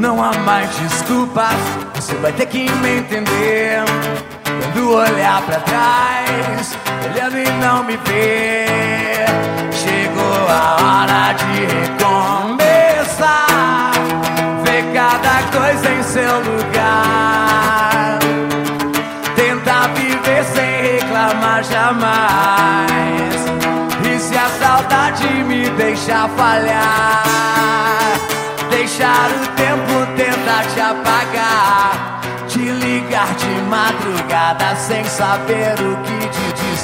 não há mais desculpas, você vai ter que me entender. Quando olhar pra trás, olhando e não me ver, chegou a hora de recomeçar, ver cada coisa em seu lugar, tentar viver sem reclamar jamais. E se a saudade me deixar falhar, deixar o tempo tentar te apagar, te ligar de madrugada sem saber o que te dizer.